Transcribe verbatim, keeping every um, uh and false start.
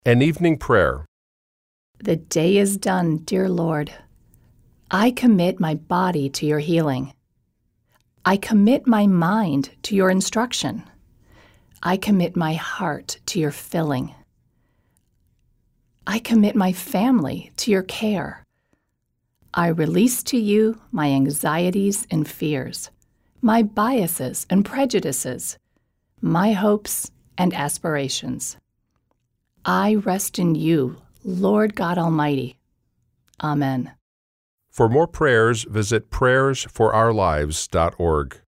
An evening prayer. The day is done, dear Lord. I commit my body to your healing. I commit my mind to your instruction. I commit my heart to your filling. I commit my family to your care. I release to you my anxieties and fears, my biases and prejudices, my hopes and aspirations. I rest in you, Lord God Almighty. Amen. For more prayers, visit prayers for our lives dot org.